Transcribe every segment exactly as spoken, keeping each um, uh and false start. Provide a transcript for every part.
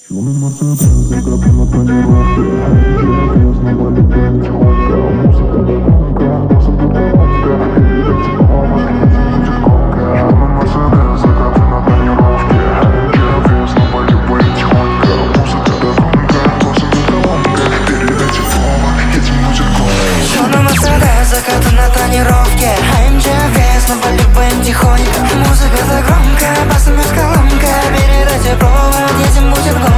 Черный Мерседес, закаты на тонировке, эй джи эф эс, на полюбим тихонько. Музыка да громко, басом да громко, передайте снова, едем будет громко. Черный Мерседес, закаты на тонировке, эй джи эф эс, на полюбим тихонько. Музыка да громко, басом да громко, передайте снова, едем будет громко. Черный Мерседес, закаты на тонировке, эй джи эф эс, на полюбим тихонько. Музыка да громко, басом без колонка, передайте провод, едем будет громко.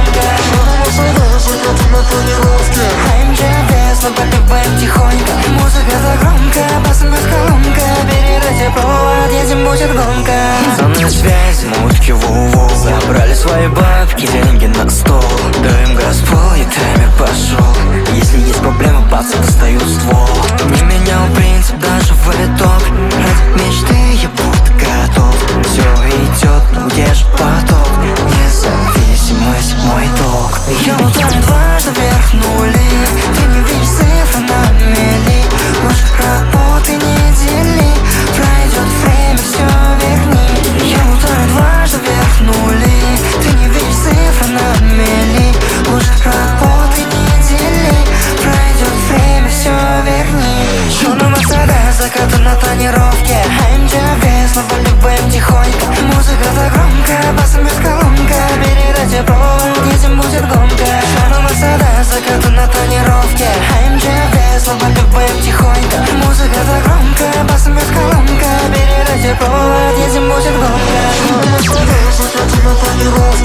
эй джи эф эс, на полюбим тихонько. Музыка да громко, басом без колонка, передайте провод, едем будет громко. Со мной связь, мультики ву-ву, забрали свои бабки, деньги на стол. Даем газ в пол, и таймер пошел. Если есть проблемы, пацаны достают ствол. Не менял принцип даже в итог. Ради мечты я буду готов. Все идет, но где же поток? Независимость мой долг. Я утонет дважды вверх нули. Ты не видишь цифры на мели. Ложь работы не дели. Пройдет время, все верни. Я утонет дважды вверх нули. Ты не видишь цифры на мели. Ложь работы не дели. Пройдет время, все верни. Черный Мерседес, закаты на тонировке, эй джи эф эс, на полюбим тихонько. Музыка да громко, басом без колонка, передайте провод, едем будет громко. Черный Мерседес, закаты на тонировке, эй джи эф эс, на полюбим тихонько. Музыка да громко, басом без колонка, передайте провод, едем будет громко. Черный Мерседес, закаты на тонировке.